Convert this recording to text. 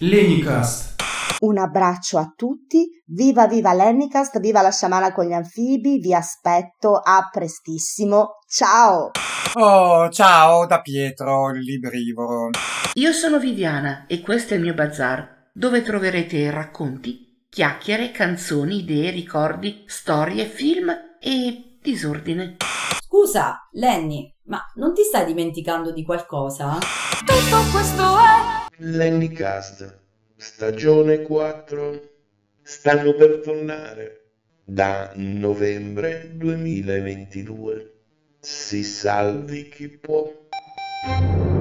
Lennycast. Un abbraccio a tutti, viva viva Lennycast, viva la sciamana con gli anfibi, vi aspetto a prestissimo, ciao! Oh, ciao da Pietro, il librivoro. Io sono Viviana e questo è il mio bazar, dove troverete racconti, chiacchiere, canzoni, idee, ricordi, storie, film e disordine. Scusa, Lenny, ma non ti stai dimenticando di qualcosa? Tutto questo è Lennycast, stagione 4. Stanno per tornare da novembre 2022. Si salvi chi può.